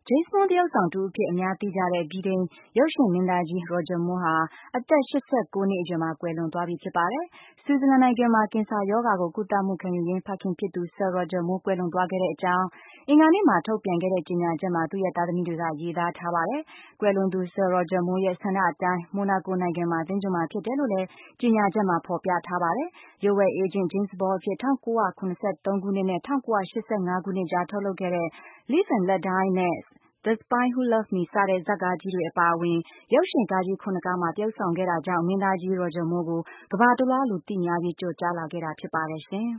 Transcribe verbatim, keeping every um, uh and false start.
James Bond တယောက်ဆောင်တဦးအဖြစ်အများသိကြတဲ့ ဗြိတိန်ရုပ်ရှင်မင်းသားကြီး Roger Moore ဟာအသက် ၈၉ နှစ်အရွယ်မှာကွယ်လွန်သွားပြီဖြစ်ပါတယ်။ ဆွစ်ဇာလန်နိုင်ငံမှာ ကင်ဆာရောဂါကိုကုသမှုခံယူရင်း ဖခင်ဖြစ်သူ Sir Roger Moore ကွယ်လွန်သွားခဲ့တဲ့အကြောင်း အင်္ဂါနေ့မှာထုတ်ပြန်ခဲ့တဲ့ကြေညာချက်မှာ သူ့ရဲ့သားသမီးတွေကရေးသားထားပါတယ်။ ကွယ်လွန်သူ Sir Roger Moore ရဲ့ဆန္ဒအတိုင်း Monaco နိုင်ငံမှာ သင်္ဂြိုဟ်မှာဖြစ်တယ်လို့လည်း ကြေညာချက်မှာဖော်ပြထားပါတယ်။ ရုပ်ဝက်အေးဂျင့် James Bond အဖြစ် ၁၉၇၃ ခုနှစ်နဲ့ ၁၉၈၅ ခုနှစ်ကြားထုတ်လုပ်ခဲ့တဲ့ Live and Let Die နဲ့ The Spy Who Loved Me စတဲ့ဇာတ်ကားကြီးတွေအပါအဝင် ရုပ်ရှင်ကားကြီး ခုနစ်ကားမှာ သရုပ်ဆောင်ခဲ့တာကြောင့် မင်းသားကြီး Roger Moore ကိုကမ္ဘာတလွှားလူသိများပြီး ကျော်ကြားလာခဲ့တာဖြစ်ပါတယ်ရှင်